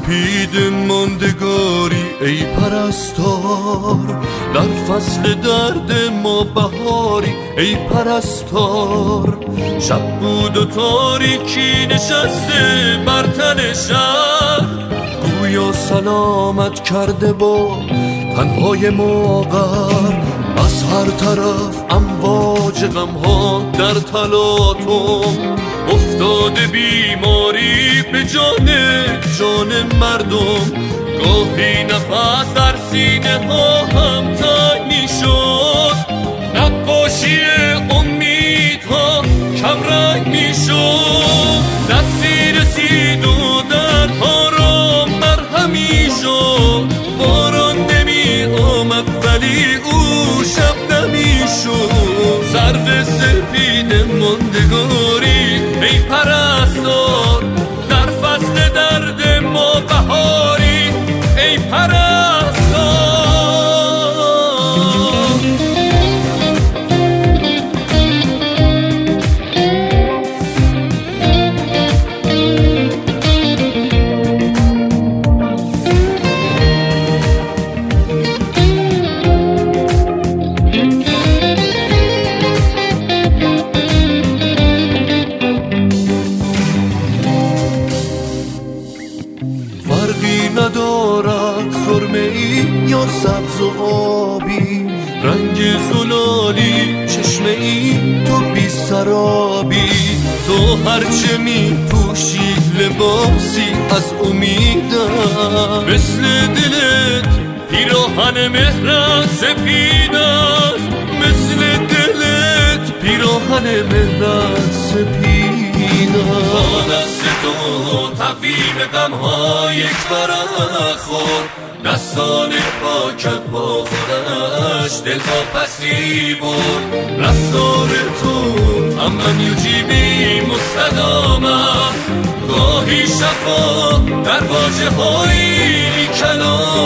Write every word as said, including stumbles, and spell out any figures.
سپید ماندگاری ای پرستار، در فصل درد ما بهاری ای پرستار. شب بود و تاریکی نشسته بر تن شهر، گویا سلامت کرده با تنهای ماغر. از هر طرف امواج غمها در تلاطم، افتاده بیماری به جان جان مردم. گاهی نفس در سینه ها هم تنگ می شد، نقاشی امیدها کم رنگ می شد. دستی رسید و درها را مرهمی شد، باران نمی آمد ولی او شبنمی شد. سرو سپید ماندگاری ای پرستار، در فصل درد ما بهاری ای پرستار. فرقی ندارد سرمه ای یا سبز و آبی، رنگ زلالی چشمه ای تو بی سرابی. تو هرچه می پوشی لباسی از امیدم، مثل دلت پیراهن مهرت سپید است، مثل دلت پیراهن مهرت سپید است. با دست تو تقویم غم‌ها یک ورق خورد، دستان پاکت با خودش دل تا پسی برد. رفتار تو اما یوجیبی مستدامم، گاهی شفا در واژه های کلام.